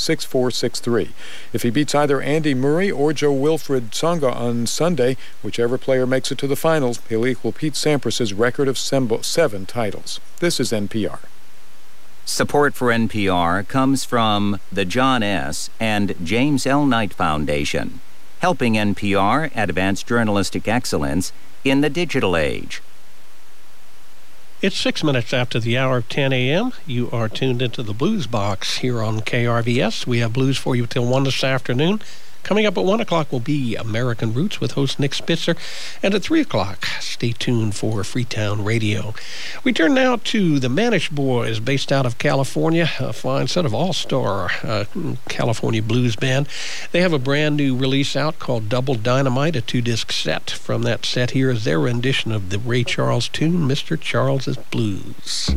888-866-6463. If he beats either Andy Murray or Joe Wilfred Tsonga on Sunday, whichever player makes it to the finals, he'll equal Pete Sampras's record of 7 titles. This is NPR. Support for NPR comes from the John S. and James L. Knight Foundation, helping NPR advance journalistic excellence in the digital age. It's 6 minutes after the hour of 10 a.m. You are tuned into the Blues Box here on KRVS. We have blues for you till 1 this afternoon. Coming up at 1 o'clock will be American Roots with host Nick Spitzer. And at 3 o'clock, stay tuned for Freetown Radio. We turn now to the Manish Boys, based out of California, a fine set of all-star California blues band. They have a brand new release out called Double Dynamite, a 2-disc set. From that set, here is their rendition of the Ray Charles tune, Mr. Charles's Blues.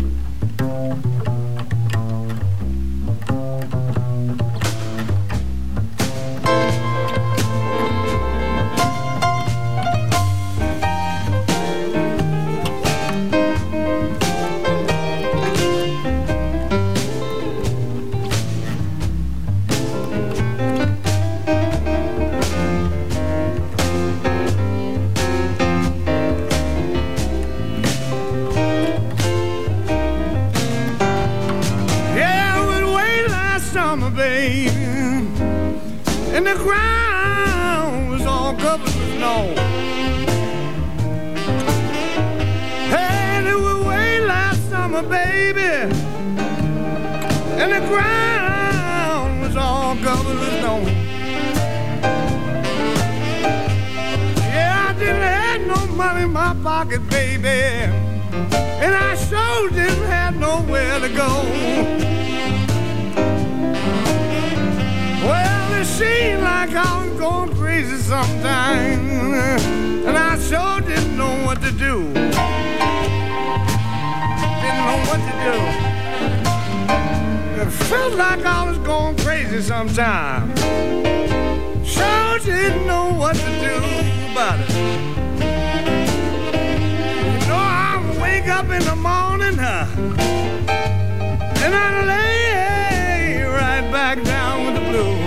And the ground was all covered with snow. Hey, it was way last summer, baby. And the ground was all covered with snow. Yeah, I didn't have no money in my pocket, baby. And I sure didn't have nowhere to go. Well, it seemed like I was going crazy sometimes, and I sure didn't know what to do. Didn't know what to do. It felt like I was going crazy sometimes. Sure didn't know what to do about it. You know, I wake up in the morning, and I lay right back down with the blues.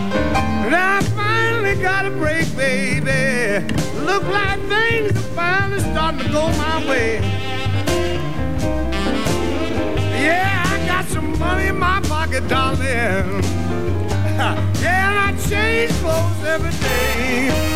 Got a break, baby. Look like things are finally starting to go my way. Yeah, I got some money in my pocket, darling. Yeah, and I change clothes every day.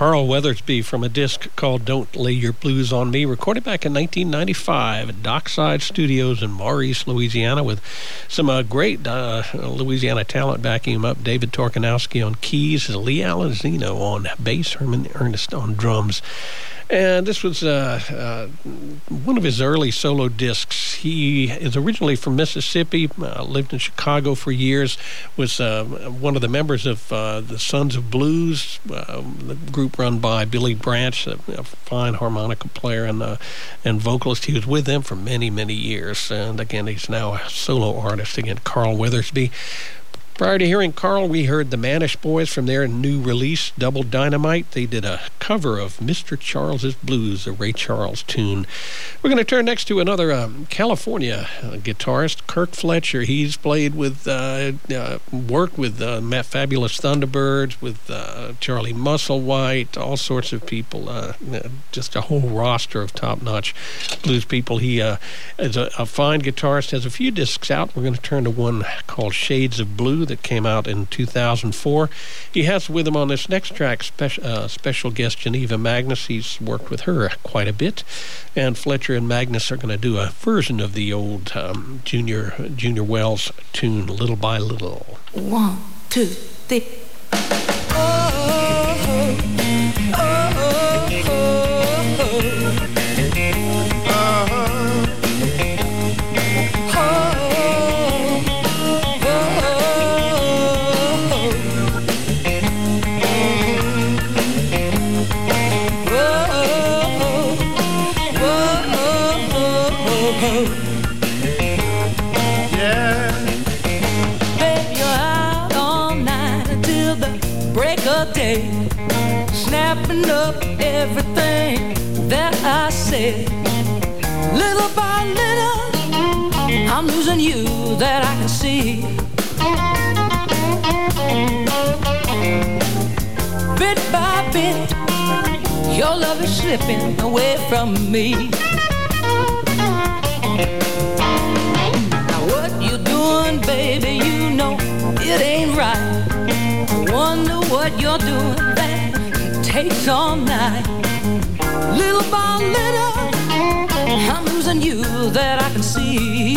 Carl Weathersby from a disc called Don't Lay Your Blues on Me, recorded back in 1995 at Dockside Studios in Maurice, Louisiana, with some great Louisiana talent backing him up. David Torkanowski on keys, Lee Alizino on bass, Herman Ernest on drums. And this was one of his early solo discs. He is originally from Mississippi, lived in Chicago for years, was one of the members of the Sons of Blues, the group run by Billy Branch, a fine harmonica player and vocalist. He was with them for many, many years. And again, he's now a solo artist. Again, Carl Weathersby. Prior to hearing Carl, we heard the Manish Boys from their new release, Double Dynamite. They did a cover of Mr. Charles's Blues, a Ray Charles tune. We're going to turn next to another California guitarist, Kirk Fletcher. He's played with, worked with Fabulous Thunderbirds, with Charlie Musselwhite, all sorts of people, just a whole roster of top-notch blues people. He is a fine guitarist, has a few discs out. We're going to turn to one called Shades of Blue that came out in 2004. He has with him on this next track special guest Geneva Magnus. He's worked with her quite a bit, and Fletcher and Magnus are going to do a version of the old Junior Wells tune, Little by Little. 1, 2, 3. Day, snapping up everything that I said. Little by little, I'm losing you that I can see. Bit by bit, your love is slipping away from me. Now what you doing, baby, you know it ain't right. Wonder what you're doing that takes all night. Little by little, I'm losing you that I can see.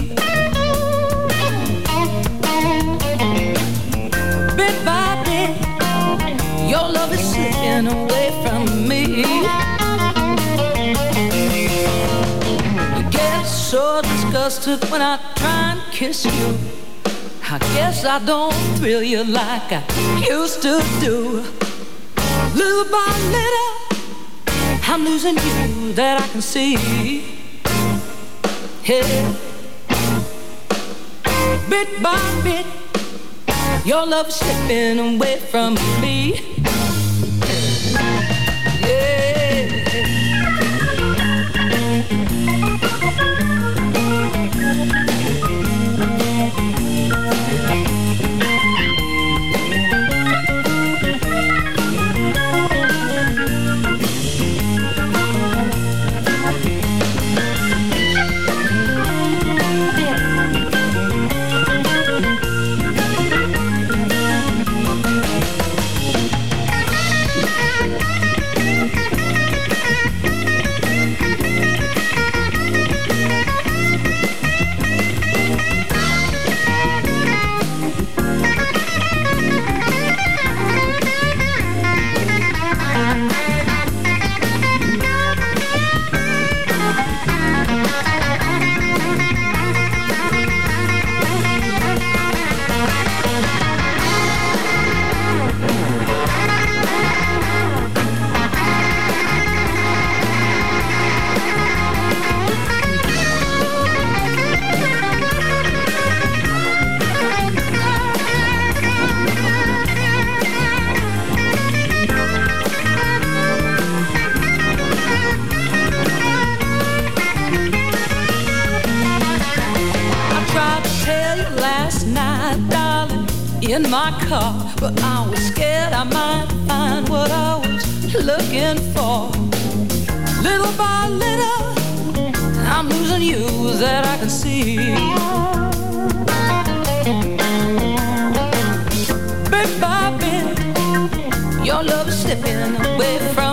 Bit by bit, your love is slipping away from me. You get so disgusted when I try and kiss you. I guess I don't thrill you like I used to do. Little by little, I'm losing you that I can see. Yeah. Bit by bit, your love is slipping away from me. Yeah. In my car, but I was scared I might find what I was looking for. Little by little, I'm losing you that I can see. Bit by bit, your love is slipping away from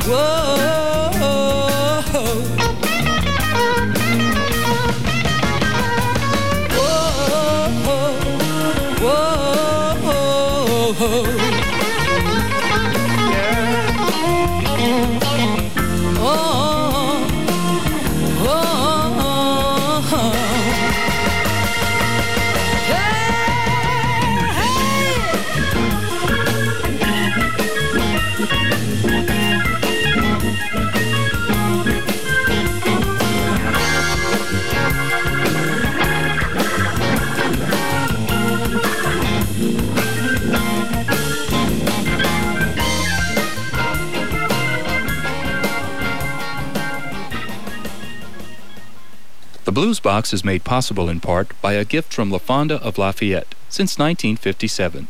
The Blues Box is made possible in part by a gift from La Fonda of Lafayette since 1957.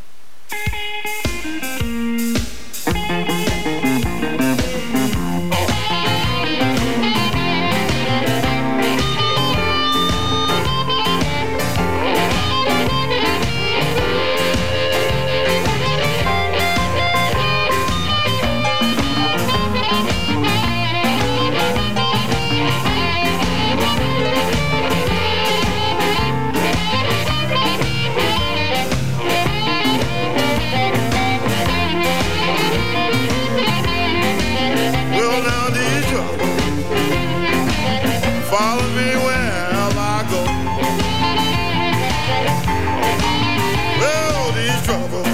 Follow me wherever I go. Well, these troubles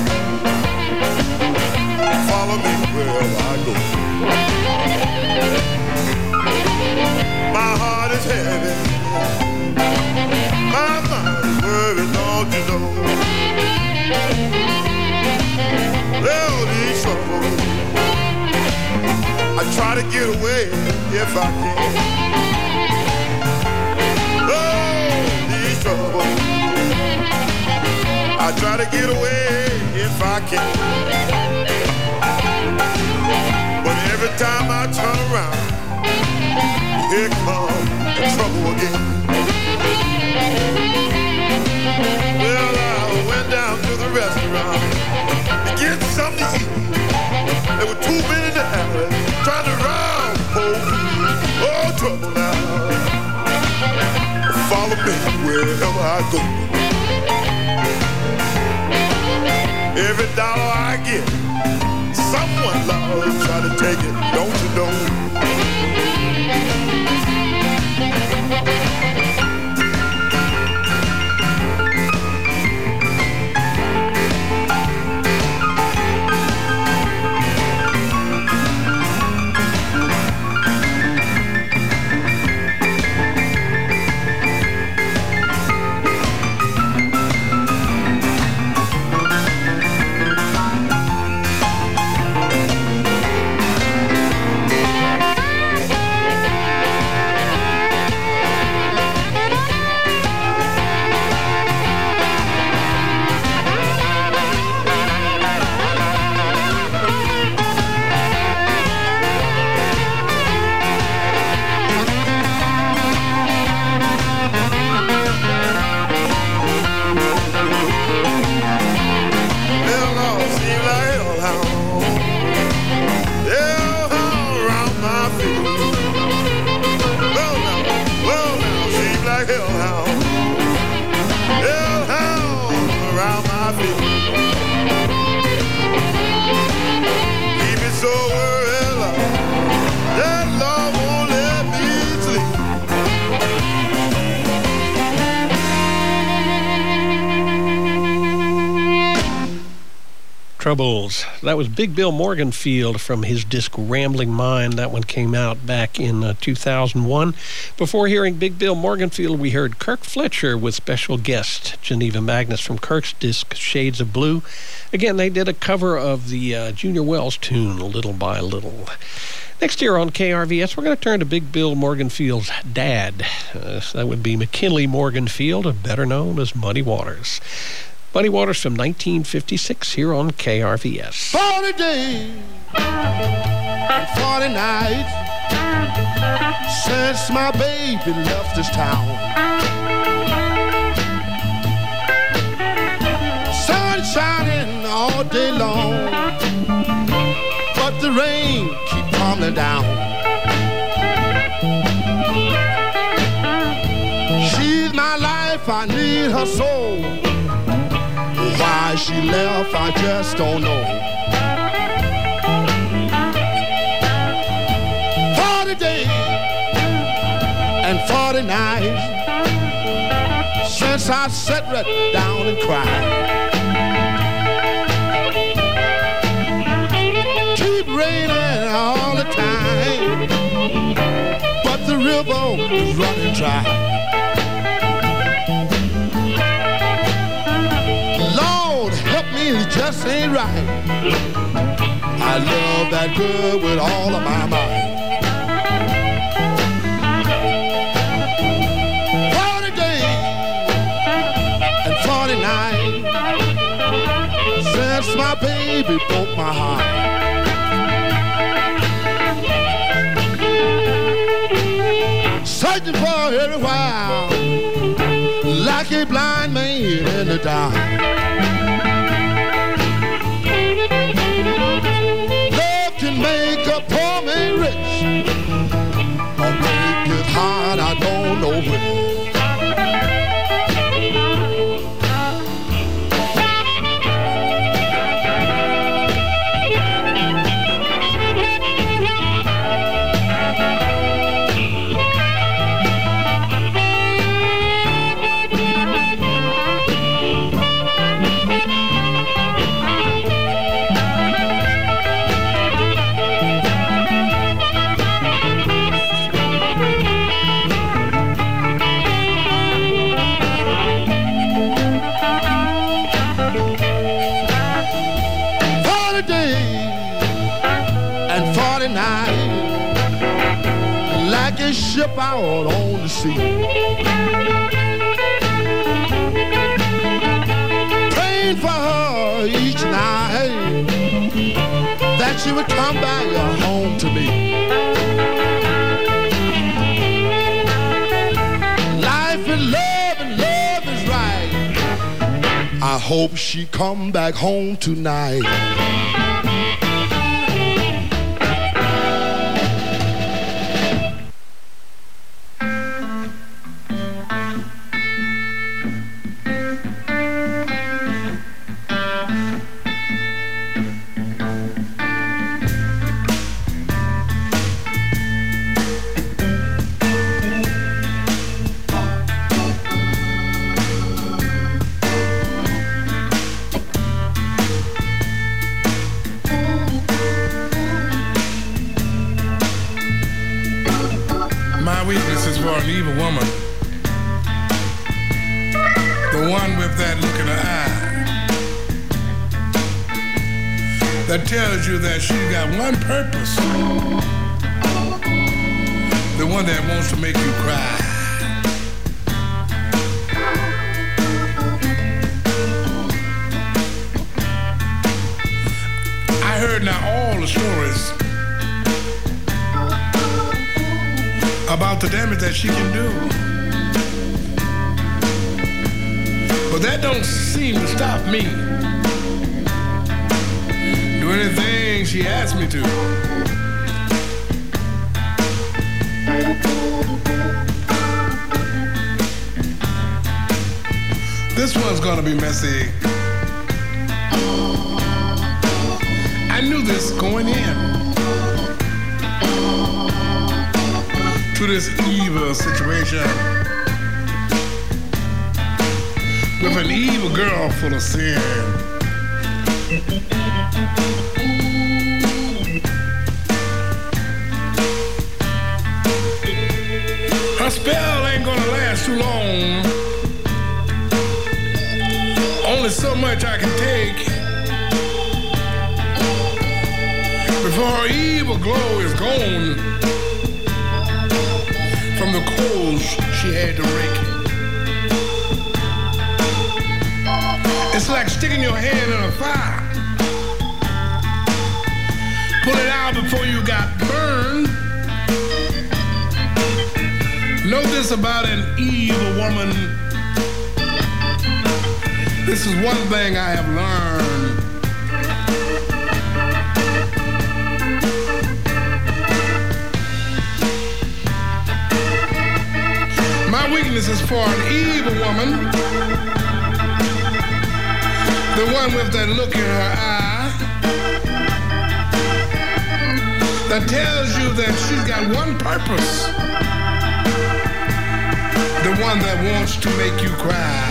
follow me wherever I go. My heart is heavy, my mind is worried, don't you know? Well, these troubles, I try to get away if I can. I try to get away if I can, but every time I turn around, here comes the trouble again. Well, I went down to the restaurant to get something to eat. There were two men in the alley trying to rob both. Oh, trouble now. Follow me wherever I go. Every dollar I get, someone loud try to take it, don't you know? Troubles. That was Big Bill Morganfield from his disc Rambling Mind. That one came out back in 2001. Before hearing Big Bill Morganfield, we heard Kirk Fletcher with special guest Geneva Magnus from Kirk's disc Shades of Blue. Again, they did a cover of the Junior Wells tune, Little by Little. Next year on KRVS, we're going to turn to Big Bill Morganfield's dad. That would be McKinley Morganfield, better known as Muddy Waters. Muddy Waters from 1956 here on KRVS. 40 days and 40 nights since my baby left this town. Sun shining all day long, but the rain keeps tumbling down. She's my life, I need her soul. Why she left, I just don't know. 40 days and 40 nights since I sat right down and cried. Keep raining all the time, but the river is running dry. Lord, help me, it just ain't right. I love that girl with all of my might. 40 days and 40 nights since my baby broke my heart. Searching for her a while, like a blind man in the dark. Love can make a poor man rich, or make it hard, I don't know which. Like a ship out on the sea, praying for her each night that she would come back home to me. Life and love is right. I hope she come back home tonight. Tells you that she's got one purpose, the one that wants to make you cry. I heard now all the stories about the damage that she can do, but that don't seem to stop me. Do anything she asks me to. This one's gonna be messy. I knew this going in to this evil situation with an evil girl full of sin. Her spell ain't gonna last too long. Only so much I can take before her evil glow is gone from the coals she had to rake. It's like sticking your hand in a fire. Pull it out before you got burned. Know this about an evil woman. This is one thing I have learned. forgiveness is for an evil woman, the one with that look in her eye that tells you that she's got one purpose, the one that wants to make you cry.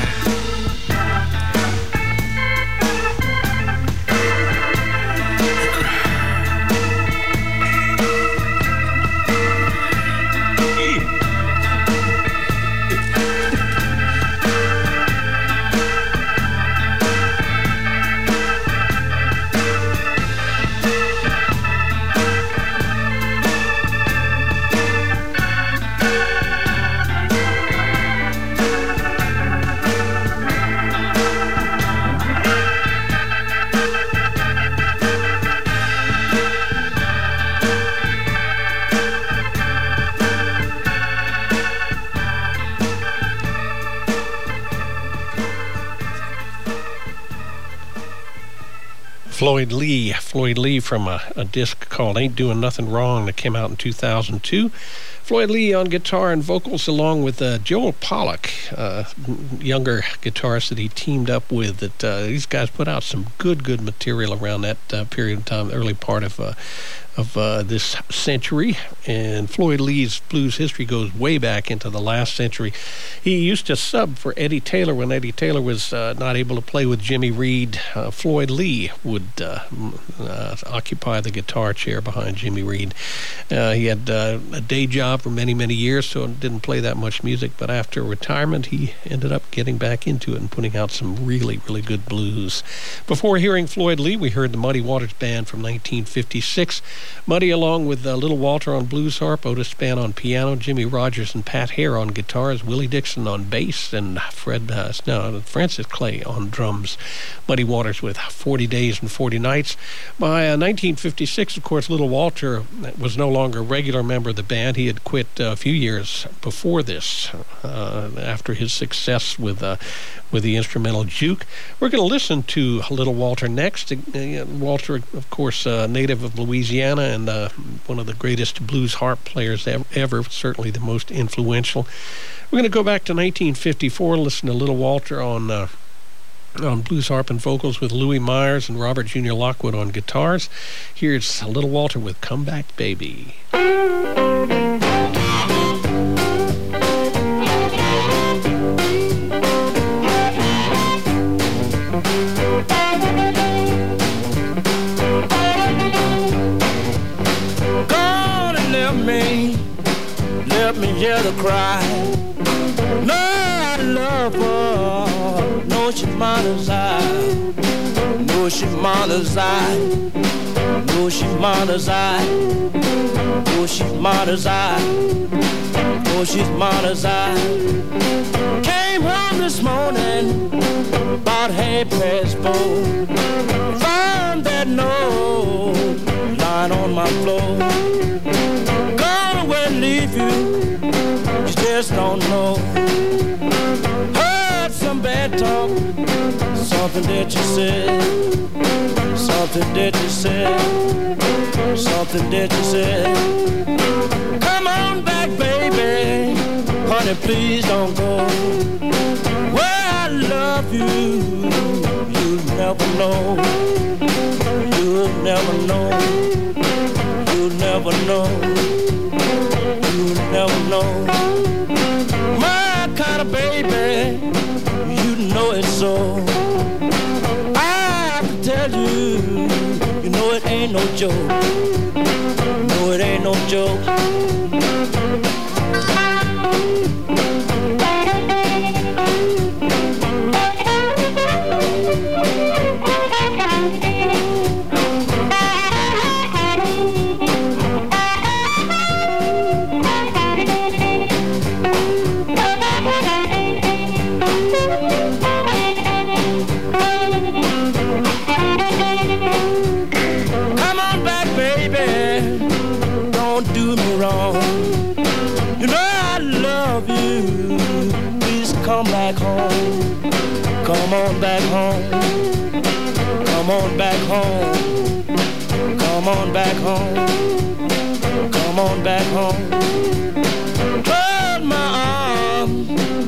Floyd Lee from a disc called Ain't Doing Nothing Wrong that came out in 2002. Floyd Lee on guitar and vocals, along with Joel Pollack, younger guitarist that he teamed up with. These guys put out some good material around that period of time, the early part of this century. And Floyd Lee's blues history goes way back into the last century. He used to sub for Eddie Taylor when Eddie Taylor was not able to play with Jimmy Reed. Floyd Lee would occupy the guitar chair behind Jimmy Reed. He had a day job for many years, so didn't play that much music, but after retirement he ended up getting back into it and putting out some really good blues. Before hearing Floyd Lee, we heard the Muddy Waters Band from 1956. Muddy, along with Little Walter on blues harp, Otis Spann on piano, Jimmy Rogers and Pat Hare on guitars, Willie Dixon on bass, and Francis Clay on drums. Muddy Waters with 40 Days and 40 Nights. By 1956, of course, Little Walter was no longer a regular member of the band. He had quit a few years before this, after his success with the instrumental Juke. We're going to listen to Little Walter next. Walter, of course, native of Louisiana and one of the greatest blues harp players ever, certainly the most influential. We're going to go back to 1954 and listen to Little Walter on blues harp and vocals with Louis Myers and Robert Jr. Lockwood on guitars. Here's Little Walter with Come Back Baby. Let me hear the cry. No, I love her. No, she's mine as I. No, she's mine as I. No, she's mine as I. No, she's mine as I. No, she's mine as I. Came home this morning about 4:30. Found that note lying on my floor. Leave you just don't know. Heard some bad talk, something that you said, something that you said, something that you said. Come on back, baby, honey, please don't go. Where I love you, you'll never know. You'll never know. You'll never know. You never know. My kind of baby, you know it so. I have to tell you, you know it ain't no joke. No, it ain't no joke. Come back home. Come on back home. Come on back home. Come on back home. Come on back home. Hold my arm.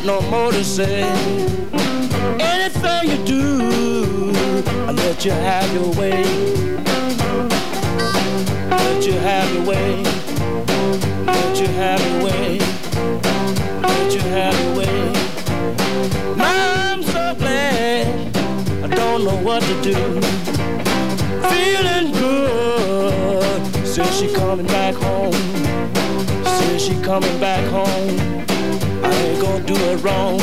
no more to say. Anything you do, I let you have your way. Let you have your way. Let you have your way. Let you have your way. I'm so glad I don't know what to do. Feeling good. Says she coming back home. Says she coming back home. I ain't gonna do her wrong.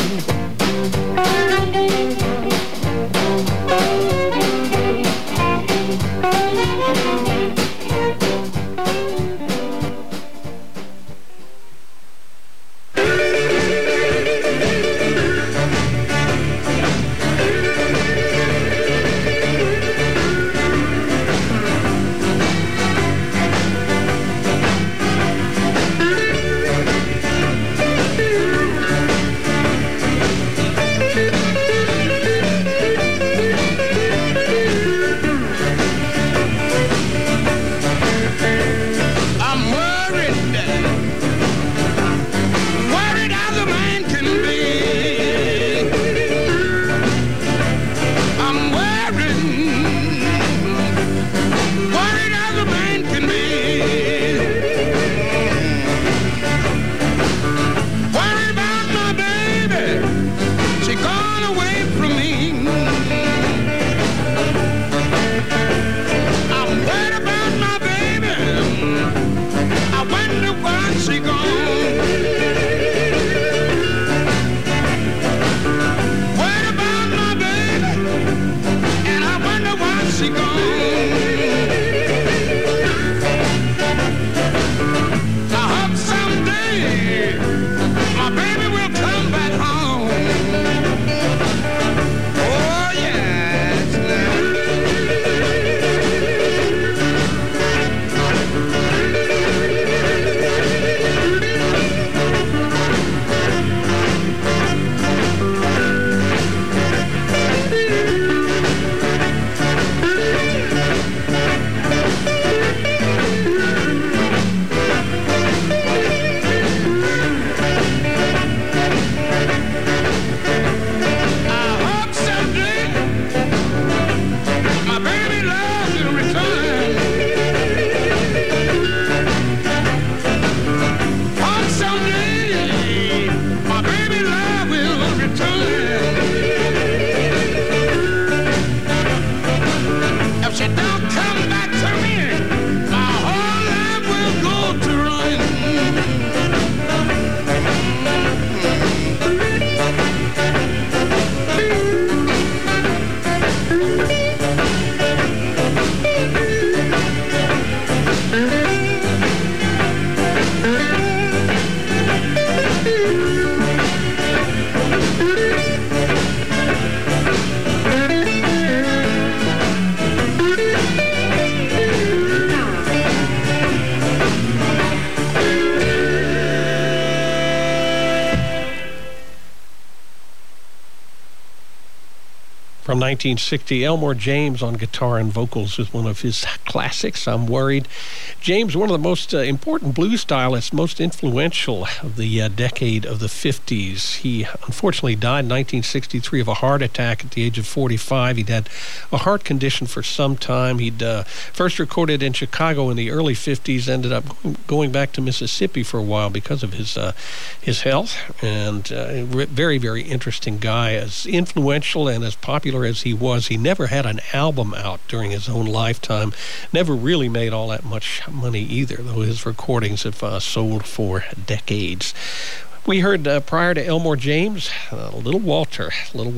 From 1960, Elmore James on guitar and vocals is one of his classics, I'm Worried. James, one of the most important blues stylists, most influential of the decade of the 50s. He unfortunately died in 1963 of a heart attack at the age of 45. He'd had a heart condition for some time. He'd first recorded in Chicago in the early 50s, ended up going back to Mississippi for a while because of his health. And very, very interesting guy. As influential and as popular as he was, he never had an album out during his own lifetime. Never really made all that much money either, though his recordings have sold for decades. We heard prior to Elmore James, Little Walter from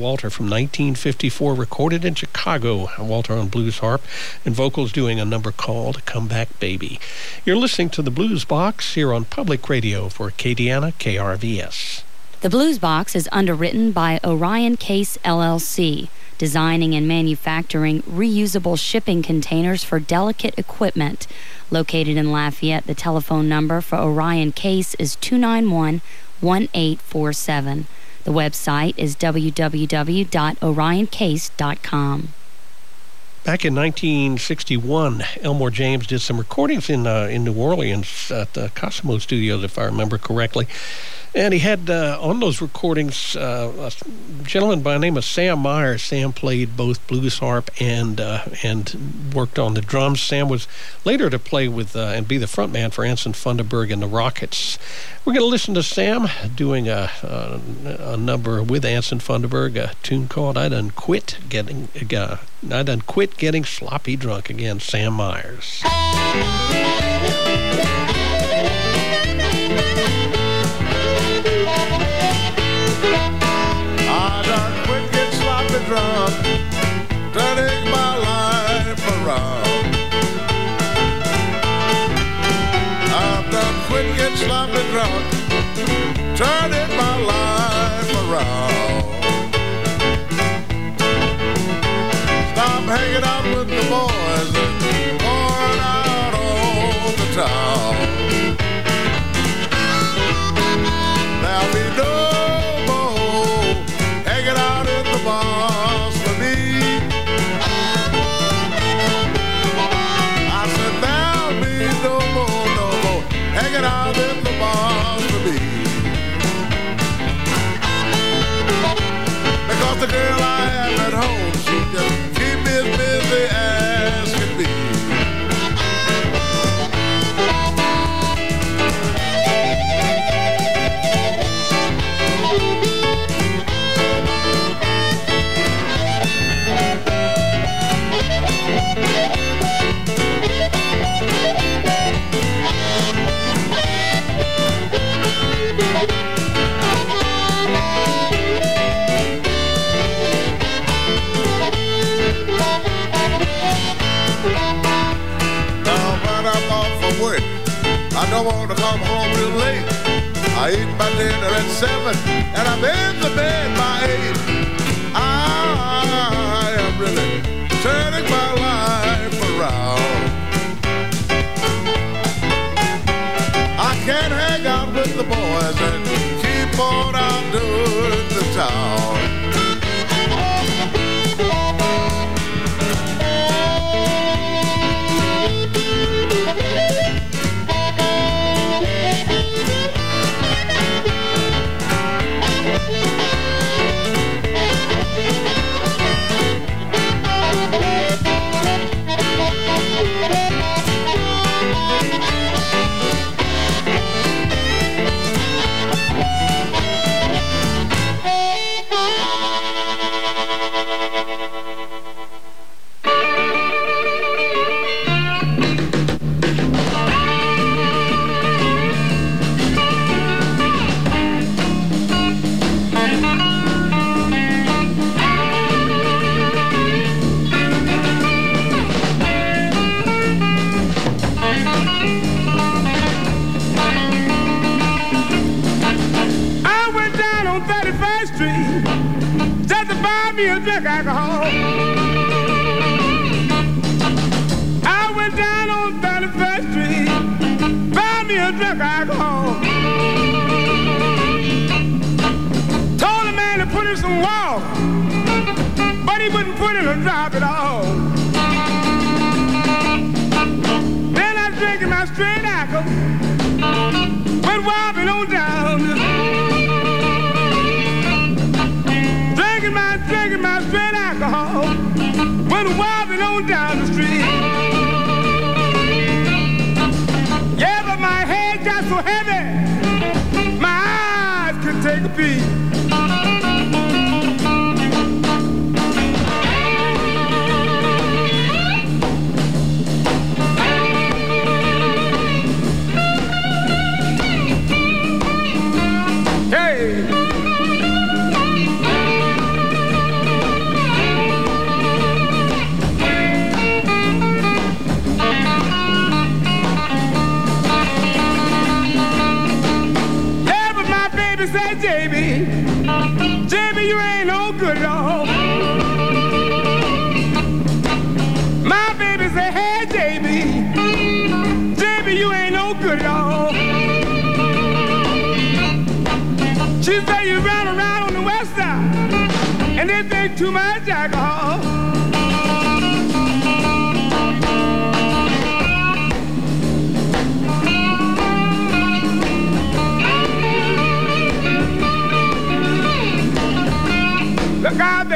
1954, recorded in Chicago. Walter on blues harp and vocals doing a number called Come Back Baby. You're listening to the Blues Box here on Public Radio for Acadiana KRVS. The Blues Box is underwritten by Orion Case LLC, designing and manufacturing reusable shipping containers for delicate equipment. Located in Lafayette, the telephone number for Orion Case is 291-1847. The website is www.orioncase.com. Back in 1961, Elmore James did some recordings in New Orleans at the Cosmo Studios, if I remember correctly. And he had on those recordings a gentleman by the name of Sam Myers. Sam played both blues harp and worked on the drums. Sam was later to play with and be the front man for Anson Funderburgh and the Rockets. We're going to listen to Sam doing a number with Anson Funderburgh, a tune called "I Done Quit Getting Sloppy Drunk." Again, Sam Myers. Drunk, turning my life around. I've done quit getting sloppy drunk, turning my life around. Stop hanging out with the boys and pouring out all the town. There'll be no more hanging out in the bars for me. I said there'll be no more hanging out in the bars for me. Because the girl I have at home, she just keep me as busy as can be. I don't want to come home real late. I eat my dinner at 7 and I'm in the bed by 8. I am really turning my life around. I can't hang out with the boys and keep on out doing the town. Alcohol. I went down on 31st Street, buy me a drink of alcohol. Told the man to put in some water, but he wouldn't put in a drop at all. Then I drank my straight alcohol, went wobbling on down. Drinking my straight alcohol, went wobbling on down the street. Yeah, but my head got so heavy, my eyes couldn't take a beat. Hey! Say, JB, you ain't no good at all. My baby say, hey, JB, you ain't no good at all. She say you run around on the west side, and they think too much alcohol.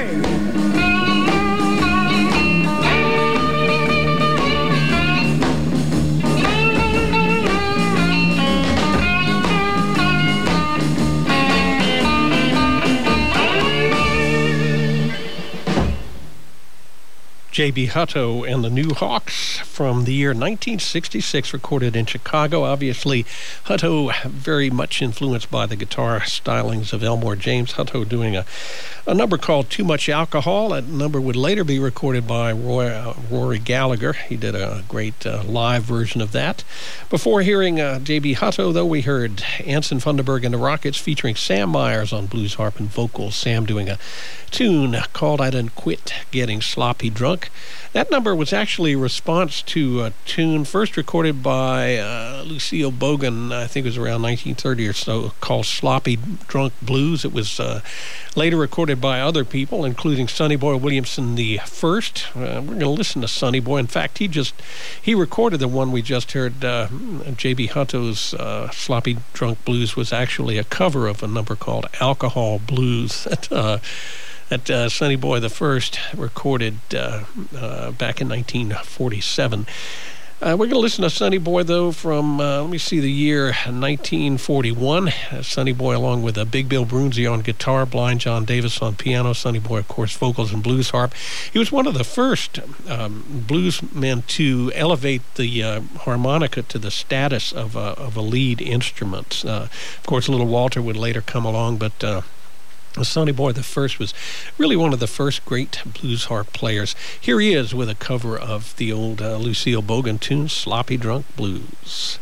J.B. Hutto and the New Hawks from the year 1966, recorded in Chicago. Obviously, Hutto very much influenced by the guitar stylings of Elmore James. Hutto doing a number called Too Much Alcohol. That number would later be recorded by Rory Gallagher. He did a great live version of that. Before hearing J.B. Hutto, though, we heard Anson Funderburgh and the Rockets featuring Sam Myers on blues harp and vocals. Sam doing a tune called I Done Quit Getting Sloppy Drunk. That number was actually a response to a tune first recorded by Lucille Bogan, I think it was around 1930 or so, called Sloppy Drunk Blues. It was later recorded by other people, including Sonny Boy Williamson the first. We're going to listen to Sonny Boy. In fact, he recorded the one we just heard. J.B. Hutto's Sloppy Drunk Blues was actually a cover of a number called Alcohol Blues that Sonny Boy the First recorded back in 1947. We're going to listen to Sonny Boy, though, from, let me see, the year 1941. Sonny Boy, along with Big Bill Brunzi on guitar, Blind John Davis on piano, Sonny Boy, of course, vocals and blues harp. He was one of the first bluesmen to elevate the harmonica to the status of a lead instrument. Of course, Little Walter would later come along, but Sonny Boy the First was really one of the first great blues harp players. Here he is with a cover of the old Lucille Bogan tune, Sloppy Drunk Blues.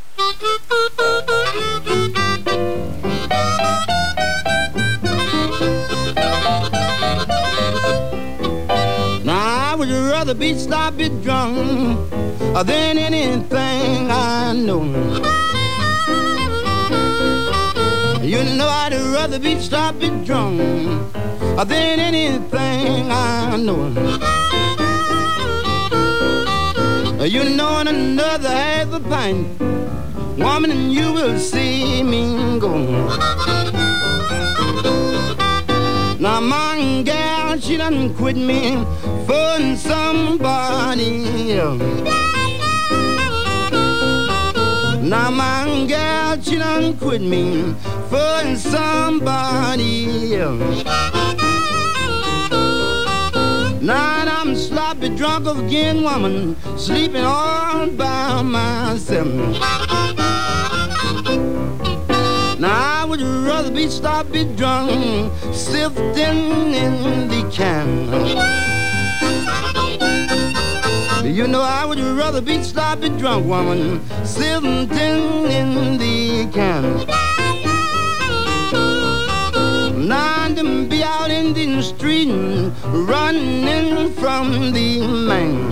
Now I would rather be sloppy drunk than anything I know. You know I'd rather be sloppy drunk than anything I know. You know in another half a pint, woman, and you will see me go. Now my gal, she done quit me for somebody else. Now my gal, she done quit me for somebody else. Now I'm sloppy drunk again, woman, sleeping all by myself. Now I would rather be sloppy drunk, sifting in the can. You know I would rather be sloppy drunk, woman, sifting in the can. Now to be out in the street, running from the man.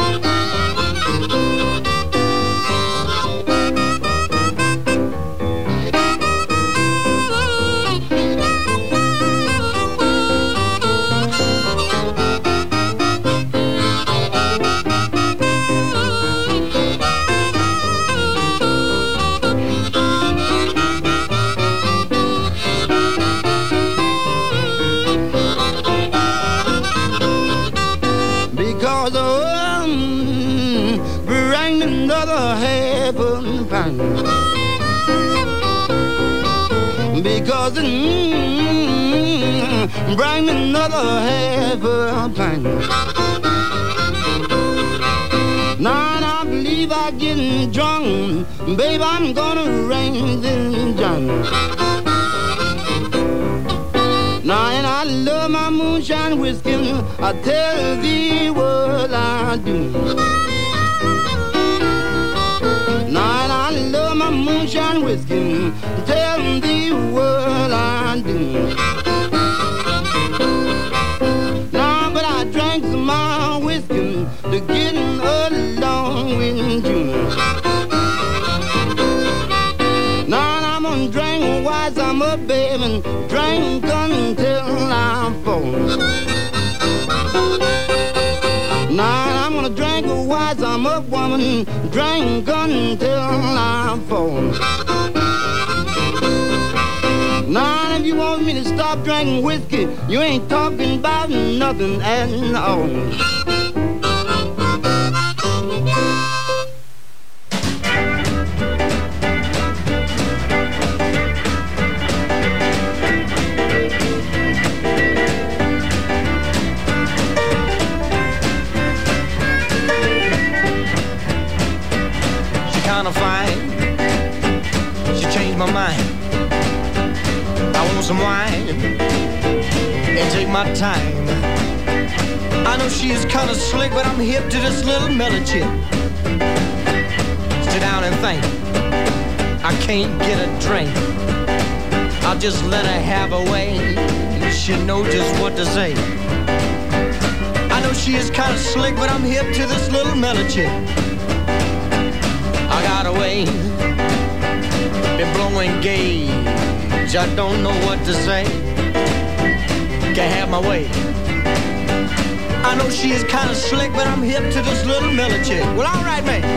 Because bring me another half a pint. Now I believe I'm getting drunk, babe, I'm gonna rain this junk. Now and I love my moonshine whiskey, I tell thee what I do. Now and I love my moonshine whiskey, tell thee what I do. Now but I drank some my whiskey to get along with you. Now I'm gonna drink while I'm up, baby, drink until I'm full. Now I'm gonna drink while I'm up, woman, drink until I'm full. Now if you want me to stop drinking, drinking whiskey, you ain't talking about nothing at all. My mind. I want some wine and take my time. I know she is kind of slick, but I'm hip to this little mellow chick. Sit down and think. I can't get a drink. I'll just let her have her way. She knows just what to say. I know she is kind of slick, but I'm hip to this little mellow chick. I got a way. Been blowing gauge, I don't know what to say. Can't have my way. I know she is kind of slick, but I'm hip to this little mellow chick. Well, all right, man.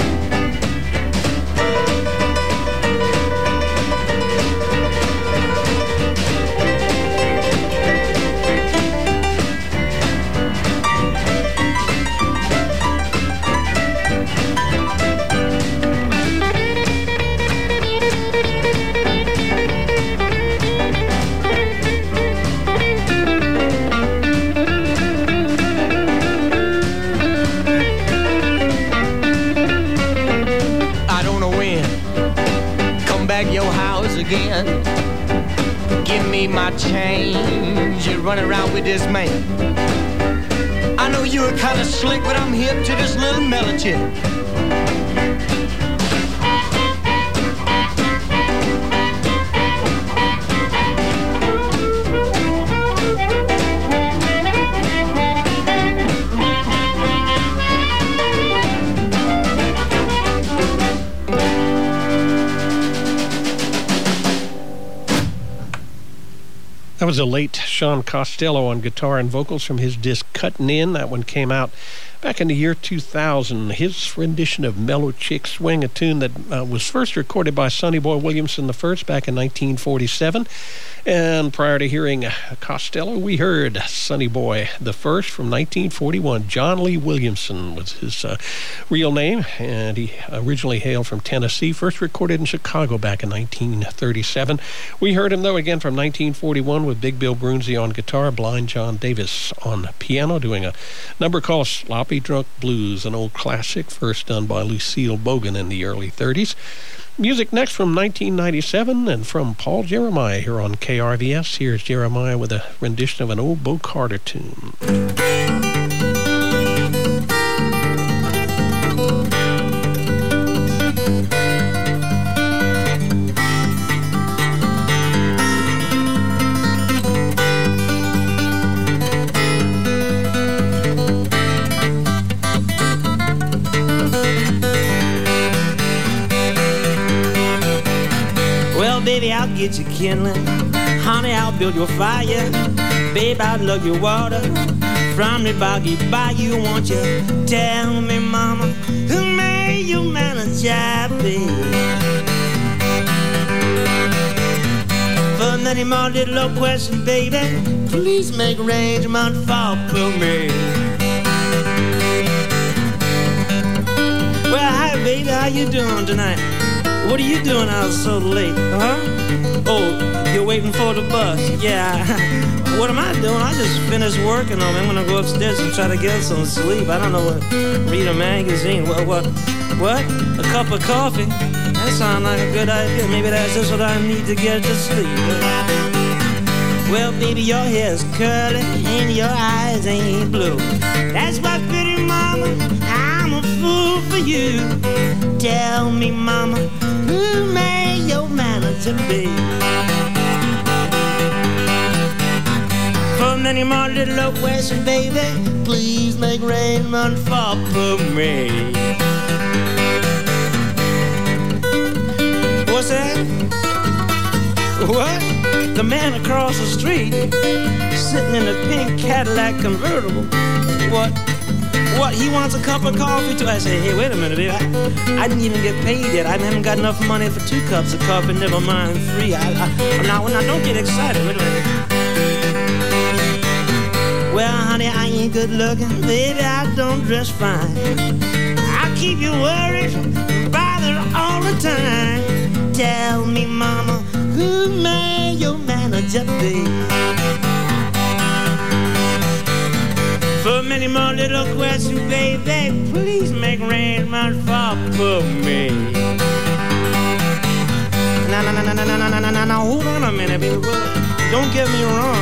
Again. Give me my change. You're running around with this man. I know you're kind of slick, but I'm hip to this little mellow chick. That was a late Sean Costello on guitar and vocals from his disc Cuttin' In. That one came out back in the year 2000. His rendition of Mellow Chick Swing, a tune that was first recorded by Sonny Boy Williamson I back in 1947. And prior to hearing Costello, we heard Sonny Boy I from 1941. John Lee Williamson was his real name, and he originally hailed from Tennessee, first recorded in Chicago back in 1937. We heard him, though, again from 1941 with Big Bill Brunzi on guitar, Blind John Davis on piano, doing a number called Sloppy Drunk Blues, an old classic, first done by Lucille Bogan in the early 30s. Music next from 1997 and from Paul Jeremiah here on KRVS. Here's Jeremiah with a rendition of an old Bo Carter tune. Baby, I'll get you kindling. Honey, I'll build your fire. Babe, I'll lug your water from the boggy bayou. Won't you tell me, mama, who made you manage happy? For many more little questions, baby, please make arrangement for me. Well, hi, baby, how you doing tonight? What are you doing out so late, huh? Oh, you're waiting for the bus. Yeah. What am I doing? I just finished working on it. I'm gonna go upstairs and try to get some sleep. I don't know what. Read a magazine. What? A cup of coffee? That sounds like a good idea. Maybe that's just what I need to get to sleep. Well, baby, your hair's curly and your eyes ain't blue. That's why, pretty mama, I'm a fool for you. Tell me, mama, who made your manner to be? For many more little questions, baby, please make arrangement for me. What's that? What? The man across the street, sitting in a pink Cadillac convertible. What? He wants a cup of coffee too? I say, hey, wait a minute, baby. I didn't even get paid yet. I haven't got enough money for 2 cups of coffee, never mind 3. Now, don't get excited. Wait a minute. Well, honey, I ain't good looking. Baby, I don't dress fine. I keep you worried, bothered all the time. Tell me, mama, who may your manager be? For many more little questions, baby, please make arrangements for me. Now, hold on a minute, baby. Well, don't get me wrong.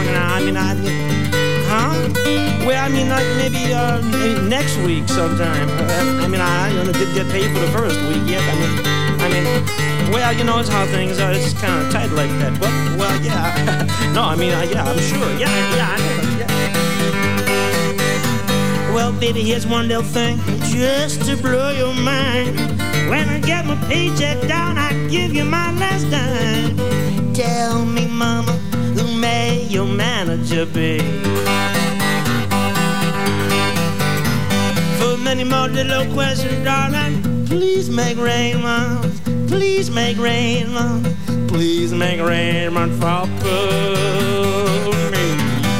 Well, I mean, like maybe next week sometime. I did get paid for the first week yet. Well, you know, it's how things are. It's kind of tight like that. But, well, yeah. No, yeah, I'm sure. Yeah, I know. Yeah. Well, baby, here's one little thing just to blow your mind. When I get my paycheck down, I give you my last dime. Tell me, mama, who may your manager be? For many more little questions, darling, please make arrangements. Please make arrangements. Please make arrangements for me.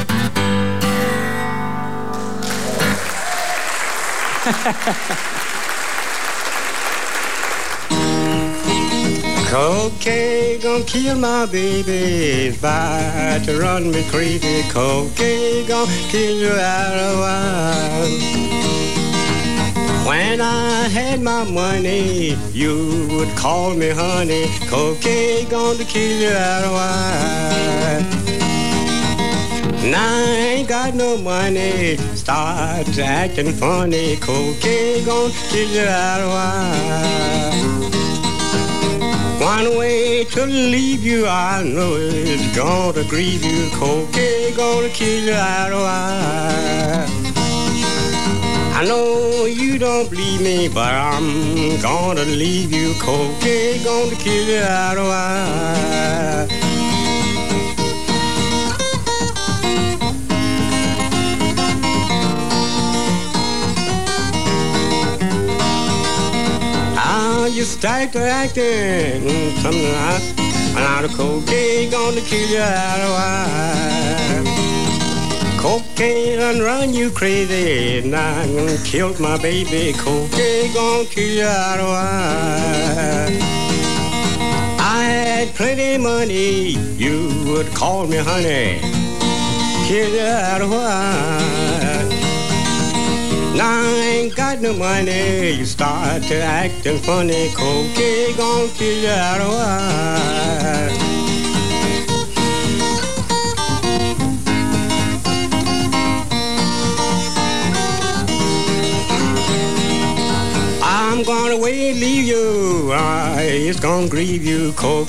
Cocaine gon' kill my baby, it's about to run me crazy. Cocaine gon' kill you out of wild. When I had my money, you would call me honey. Cocaine gonna kill you out of wild. Now I ain't got no money, start acting funny. Cocaine gonna kill you out of wild. One way to leave you, I know it's gonna grieve you. Cocaine gonna kill you out of wild. I know you don't believe me, but I'm gonna leave you. Cocaine gonna kill you out of wild. You start to acting something like out of cocaine gonna kill you out of wild. Cocaine done run you crazy, now killed my baby. Cocaine gonna kill you out of wild. I had plenty of money, you would call me honey. Kill you out of wild. Now I ain't got no money, you start to acting funny. Cocaine gon' kill you out of wild. I'm gonna wait, leave you, it's gonna grieve you. Cocaine